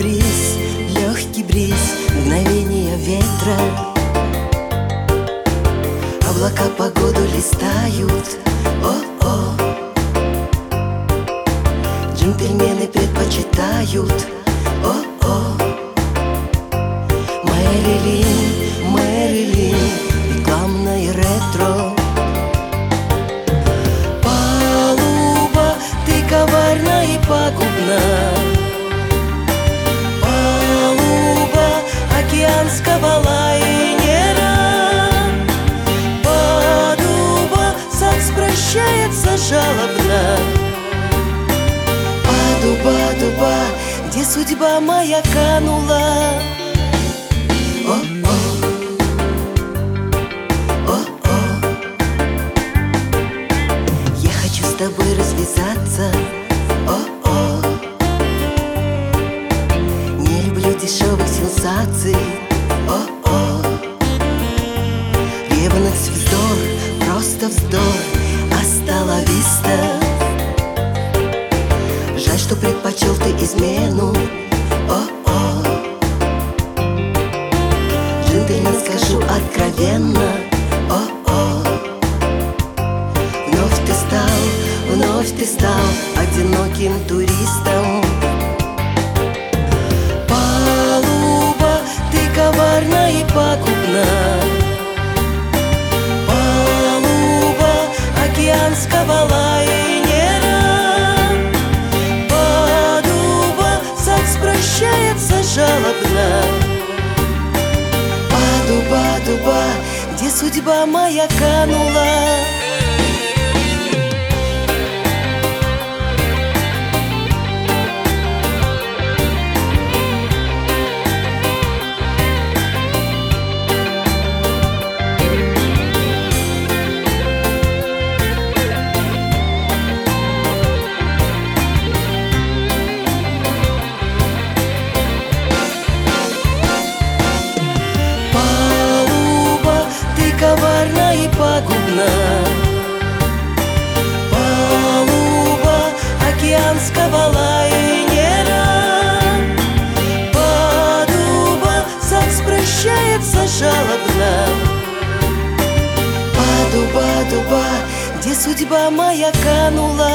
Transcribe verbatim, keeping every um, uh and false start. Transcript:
бриз, легкий бриз, мгновение ветра. Облака погоду листают, о-о. Джентльмены предпочитают, о-о. Мэрилин, Мэрилин, рекламное ретро. Палуба, ты коварна и пагубна. Палуба океанского лайнера. Падуба, секс прощается жалобно. Падуба, дуба, где судьба моя канула. О-о, о-о. Я хочу с тобой развязаться. О-о. Не люблю дешевых сенсаций. О-о. Ревность вздор, просто вздор. Астала виста. Жаль, что предпочел ты измену. О-о. Джентльмен, скажу откровенно, о-о. Вновь ты стал, вновь ты стал одиноким туристом. Палуба, ты коварна и пагубна. Палуба океанского лайнера. Падуба, секс прощается жалобно. Падуба, дуба, где судьба моя канула. Коварна и пагубна. Палуба океанского лайнера. Падуба, секс прощается жалобно. Падуба, дуба, где судьба моя канула.